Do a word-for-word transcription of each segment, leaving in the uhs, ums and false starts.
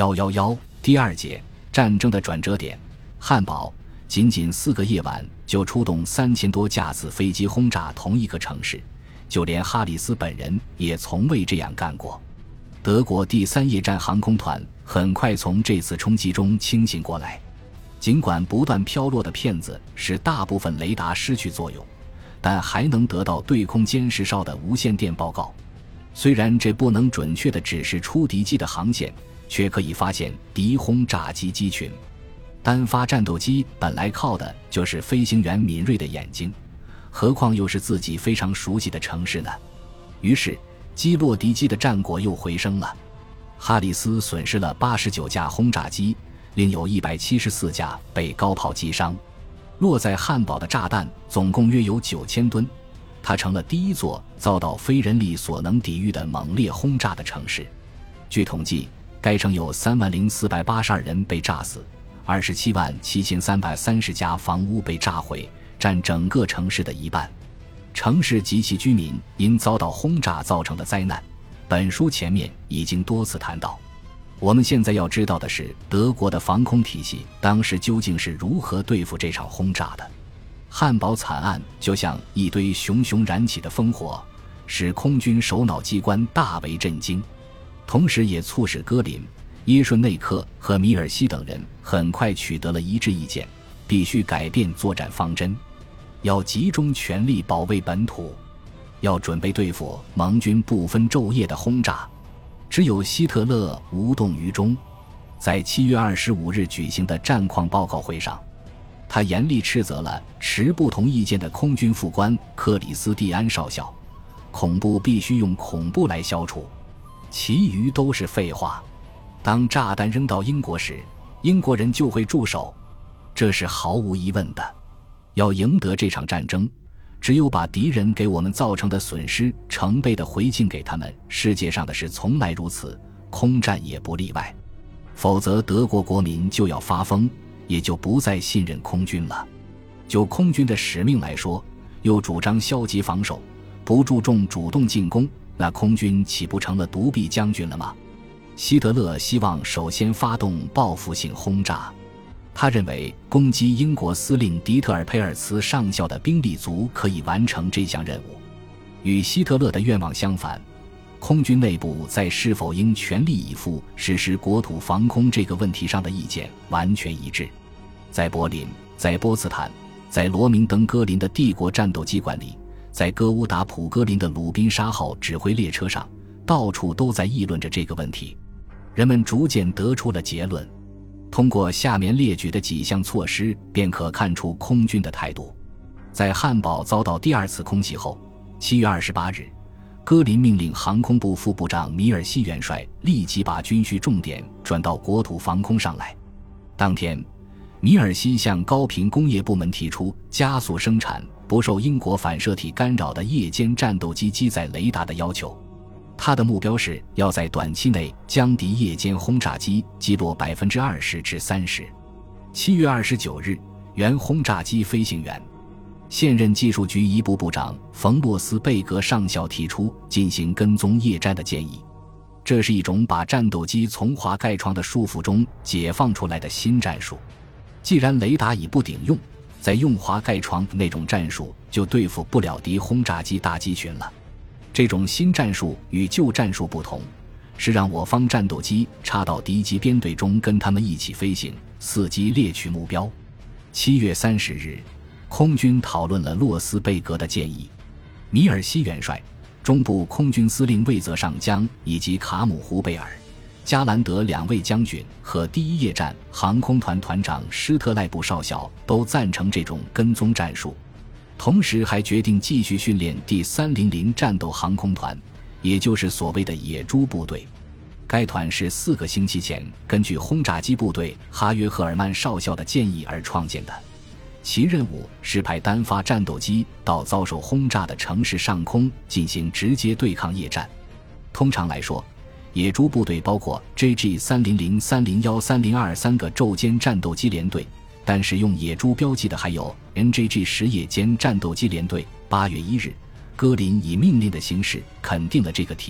一一一第二节战争的转折点，汉堡仅仅四个夜晚就出动三千多架次飞机轰炸同一个城市，就连哈里斯本人也从未这样干过。德国第三夜战航空团很快从这次冲击中清醒过来，尽管不断飘落的片子使大部分雷达失去作用，但还能得到对空监视哨的无线电报告。虽然这不能准确地指示出敌机的航线，却可以发现敌轰炸机机群。单发战斗机本来靠的就是飞行员敏锐的眼睛，何况又是自己非常熟悉的城市呢？于是击落敌机的战果又回升了。哈里斯损失了八十九架轰炸机，另有一百七十四架被高炮击伤。落在汉堡的炸弹总共约有九千吨，它成了第一座遭到非人力所能抵御的猛烈轰炸的城市。据统计，该城有三万零四百八十二人被炸死，二十七万七千三百三十家房屋被炸毁，占整个城市的一半。城市及其居民因遭到轰炸造成的灾难，本书前面已经多次谈到。我们现在要知道的是，德国的防空体系当时究竟是如何对付这场轰炸的。汉堡惨案就像一堆熊熊燃起的烽火，使空军首脑机关大为震惊，同时也促使戈林、耶顺内克和米尔西等人很快取得了一致意见，必须改变作战方针，要集中全力保卫本土，要准备对付盟军不分昼夜的轰炸。只有希特勒无动于衷。在七月二十五日举行的战况报告会上，他严厉斥责了持不同意见的空军副官克里斯蒂安少校，恐怖必须用恐怖来消除，其余都是废话。当炸弹扔到英国时，英国人就会驻守，这是毫无疑问的。要赢得这场战争，只有把敌人给我们造成的损失成倍的回敬给他们，世界上的事从来如此，空战也不例外。否则德国国民就要发疯，也就不再信任空军了。就空军的使命来说，又主张消极防守，不注重主动进攻，那空军岂不成了独臂将军了吗？希特勒希望首先发动报复性轰炸，他认为攻击英国司令迪特尔佩尔茨上校的兵力足可以完成这项任务。与希特勒的愿望相反，空军内部在是否应全力以赴实施国土防空这个问题上的意见完全一致。在柏林，在波茨坦，在罗明登戈林的帝国战斗机馆里，在哥乌达普戈林的鲁宾沙号指挥列车上，到处都在议论着这个问题。人们逐渐得出了结论，通过下面列举的几项措施便可看出空军的态度。在汉堡遭到第二次空袭后，七月二十八日，戈林命令航空部副部长米尔西元帅立即把军需重点转到国土防空上来。当天，米尔西向高频工业部门提出加速生产不受英国反射体干扰的夜间战斗机机载雷达的要求。他的目标是要在短期内将敌夜间轰炸机击落 百分之二十 至 三十。 七月二十九日，原轰炸机飞行员、现任技术局一部部长冯洛斯贝格上校提出进行跟踪夜战的建议。这是一种把战斗机从滑盖窗的束缚中解放出来的新战术。既然雷达已不顶用，再用滑盖窗那种战术就对付不了敌轰炸机大机群了。这种新战术与旧战术不同，是让我方战斗机插到敌机编队中跟他们一起飞行，伺机猎取目标。七月三十日，空军讨论了洛斯贝格的建议。米尔西元帅、中部空军司令魏泽上将以及卡姆胡贝尔、加兰德两位将军和第一夜战航空团团长施特赖布少校都赞成这种跟踪战术，同时还决定继续训练第三零零战斗航空团，也就是所谓的野猪部队。该团是四个星期前根据轰炸机部队哈约赫尔曼少校的建议而创建的，其任务是派单发战斗机到遭受轰炸的城市上空进行直接对抗夜战。通常来说，野猪部队包括 J G 三零零、三零一、三零二三个昼间战斗机联队，但使用野猪标记的还有 N J G 十夜间战斗机联队。八月一日，戈林以命令的形式肯定了这个提案，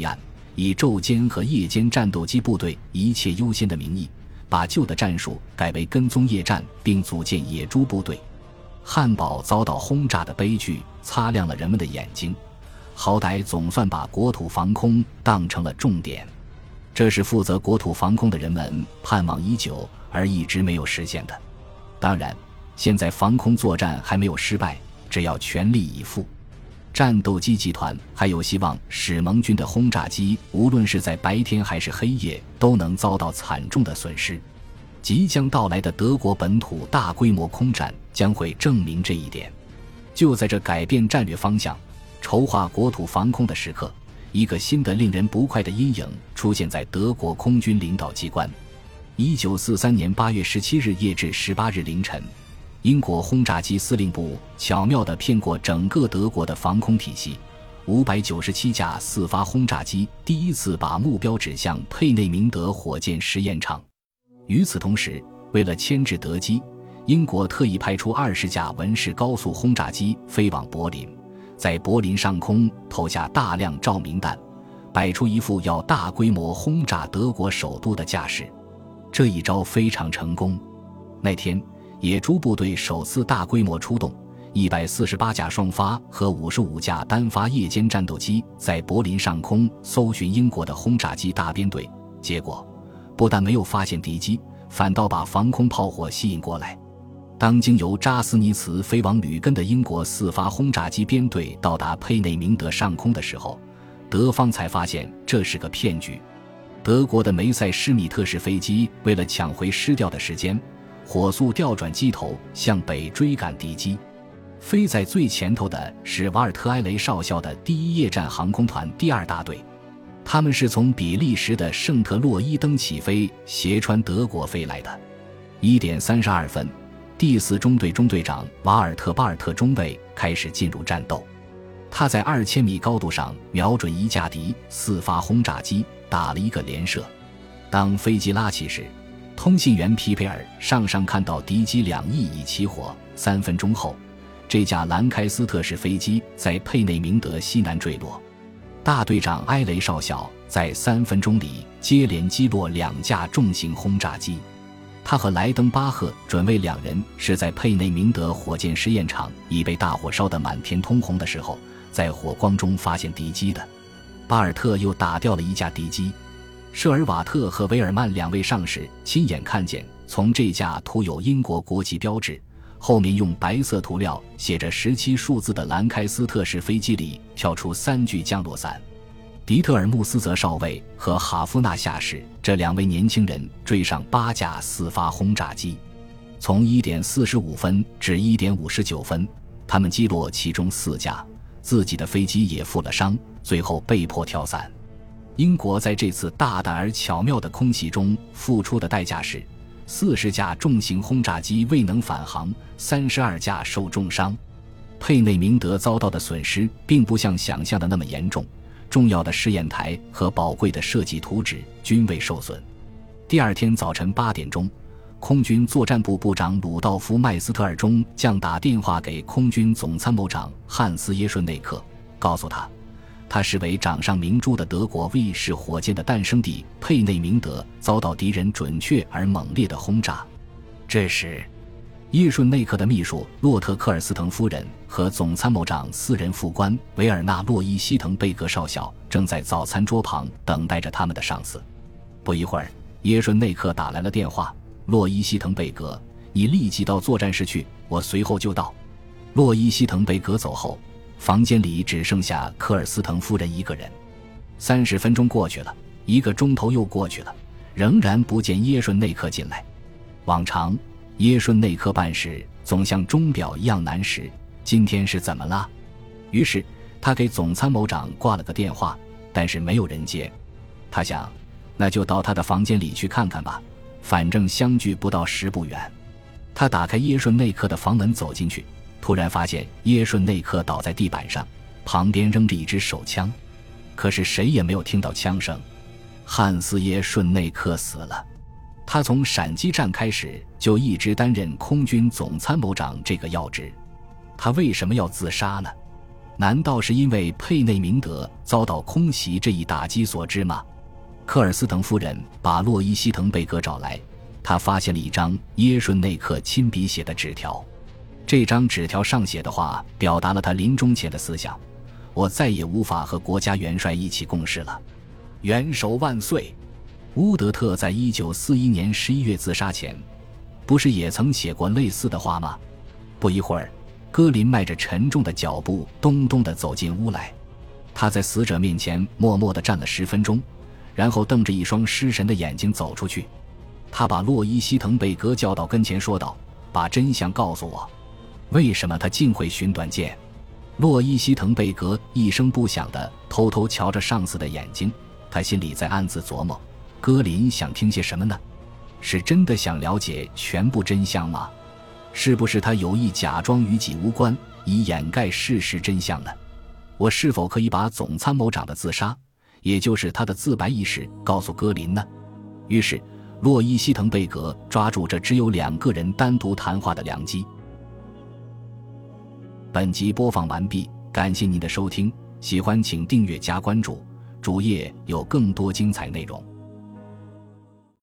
以昼间和夜间战斗机部队一切优先的名义，把旧的战术改为跟踪夜战，并组建野猪部队。汉堡遭到轰炸的悲剧擦亮了人们的眼睛，好歹总算把国土防空当成了重点。这是负责国土防空的人们盼望已久而一直没有实现的。当然，现在防空作战还没有失败，只要全力以赴，战斗机集团还有希望使盟军的轰炸机无论是在白天还是黑夜都能遭到惨重的损失。即将到来的德国本土大规模空战将会证明这一点。就在这改变战略方向、筹划国土防空的时刻，一个新的令人不快的阴影出现在德国空军领导机关。一九四三年八月十七日夜至十八日凌晨，英国轰炸机司令部巧妙地骗过整个德国的防空体系，五百九十七架四发轰炸机第一次把目标指向佩内明德火箭实验场。与此同时，为了牵制德机，英国特意派出二十架文式高速轰炸机飞往柏林，在柏林上空投下大量照明弹，摆出一副要大规模轰炸德国首都的架势。这一招非常成功。那天，野猪部队首次大规模出动，一百四十八架双发和五十五架单发夜间战斗机在柏林上空搜寻英国的轰炸机大编队，结果不但没有发现敌机，反倒把防空炮火吸引过来。当经由扎斯尼茨飞往吕根的英国四发轰炸机编队到达佩内明德上空的时候，德方才发现这是个骗局。德国的梅塞施米特式飞机为了抢回失掉的时间，火速调转机头向北追赶敌机。飞在最前头的是瓦尔特埃雷少校的第一夜战航空团第二大队，他们是从比利时的圣特洛伊登起飞，斜穿德国飞来的。一点三十二分，第四中队中队长瓦尔特巴尔特中尉开始进入战斗。他在二千米高度上瞄准一架敌四发轰炸机，打了一个连射。当飞机拉起时，通信员皮佩尔上上看到敌机两翼已起火。三分钟后，这架兰开斯特式飞机在佩内明德西南坠落。大队长埃雷少校在三分钟里接连击落两架重型轰炸机。他和莱登巴赫准尉两人是在佩内明德火箭实验场已被大火烧得满天通红的时候，在火光中发现敌机的。巴尔特又打掉了一架敌机。舍尔瓦特和维尔曼两位上士亲眼看见从这架涂有英国国旗标志，后面用白色涂料写着十七数字的兰开斯特式飞机里跳出三具降落伞。迪特尔穆斯泽少尉和哈夫纳下士这两位年轻人追上八架四发轰炸机，从一点四十五分至一点五十九分，他们击落其中四架，自己的飞机也负了伤，最后被迫跳伞。英国在这次大胆而巧妙的空袭中付出的代价是四十架重型轰炸机未能返航，三十二架受重伤。佩内明德遭到的损失并不像想象的那么严重，重要的试验台和宝贵的设计图纸均未受损。第二天早晨八点钟，空军作战部部长鲁道夫·麦斯特尔中将打电话给空军总参谋长汉斯·耶顺内克，告诉他他视为掌上明珠的德国 V 式火箭的诞生地佩内明德遭到敌人准确而猛烈的轰炸。这时，耶顺内克的秘书洛特克尔斯滕夫人和总参谋长私人副官维尔纳·洛伊希滕贝格少校正在早餐桌旁等待着他们的上司。不一会儿，耶顺内克打来了电话：洛伊希滕贝格，你立即到作战室去，我随后就到。洛伊希滕贝格走后，房间里只剩下科尔斯滕夫人一个人。三十分钟过去了，一个钟头又过去了，仍然不见耶顺内克进来。往常耶顺内克办事总像钟表一样难时，今天是怎么了？于是他给总参谋长挂了个电话，但是没有人接。他想，那就到他的房间里去看看吧，反正相距不到十步远。他打开耶顺内克的房门走进去，突然发现耶顺内克倒在地板上，旁边扔着一支手枪，可是谁也没有听到枪声。汉斯·耶顺内克死了。他从闪击战开始就一直担任空军总参谋长这个要职。他为什么要自杀呢？ 难道是因为佩内明德遭到空袭这一打击所致吗？科尔斯滕夫人把洛伊希滕贝格找来，他发现了一张耶顺内克亲笔写的纸条。这张纸条上写的话表达了他临终前的思想：我再也无法和国家元帅一起共事了。元首万岁！乌德特在一九四一年十一月自杀前，不是也曾写过类似的话吗？不一会儿，戈林迈着沉重的脚步咚咚地走进屋来。他在死者面前默默地站了十分钟，然后瞪着一双失神的眼睛走出去。他把洛伊希滕贝格叫到跟前，说道：把真相告诉我，为什么他竟会寻短见？洛伊希滕贝格一声不响地偷偷瞧着上司的眼睛，他心里在暗自琢磨，戈林想听些什么呢？是真的想了解全部真相吗？是不是他有意假装与己无关，以掩盖事实真相呢？我是否可以把总参谋长的自杀，也就是他的自白意识告诉戈林呢？于是洛伊希滕贝格抓住这只有两个人单独谈话的良机。本集播放完毕，感谢您的收听，喜欢请订阅加关注，主页有更多精彩内容。